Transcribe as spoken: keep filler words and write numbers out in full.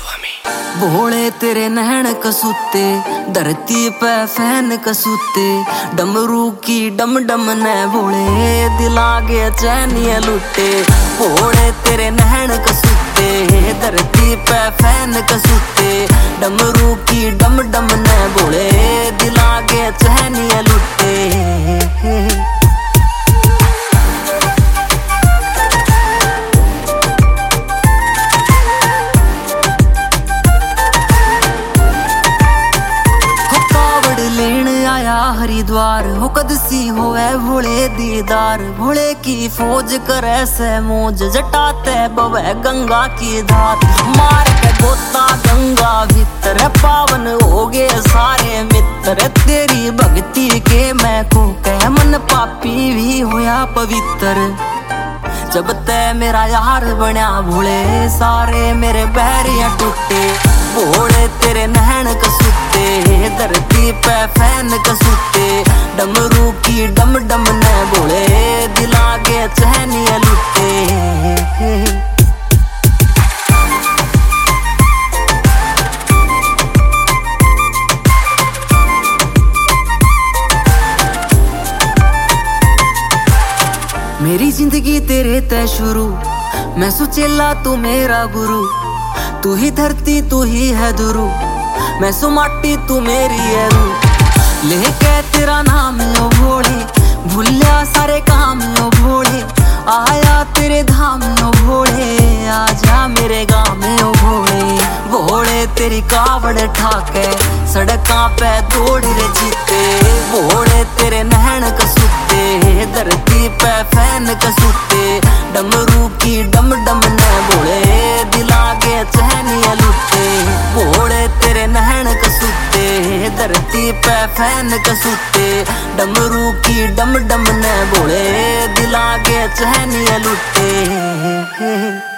स्वामी। भोले तेरे नैन कसूते, धरती पे फैन कसूते, डमरू की डम डम ने भोले दिला गे चैनिया लुटे। भोले तेरे नैन कसूते, धरती पे फैन कसूते, डमरू की डम डम ने भोले दिला गे चैनिया लुटे। हरिद्वार हो कदसी होवे भोले दीदार, भोले की फौज करे से मौज, जटाते बवे गंगा की धार। मार के गोता गंगा भीतर, पावन हो गए सारे मित्र। तेरी भक्ति के मैं को कह मन पापी भी होया पवित्र। जब ते मेरा यार बन्या भोले, सारे मेरे बैरिया टूटे। भोले तेरे नैन कसूते, धरती पे फैन कसूते, डमरू की डम डम ने भोले दिला गे चैनिया लुटे। मेरी जिंदगी तेरे ते शुरू, मैं सुचेला तू मेरा गुरु। तू ही धरती तू ही है दुरु, मैं सु माटी तू मेरी है रू। लेके तेरा नाम ओ भोले, भूलिया सारे काम ओ भोले। आया तेरे धाम ओ भोले, आजा मेरे गाँव में ओ भोले। भोले तेरी कावड़ ठाके, सड़कां पे दौड़ रे जीते। भोले तेरे नैन कसूते, धरती पे फैन कसूते, डमरू की डम डम ने भोले दिला गे चैनिया लुटे। भोले तेरे नैन कसूते, धरती पे फैन कसूते, डमरू की डम डम ने भोले दिला गे चैनिया लुटे।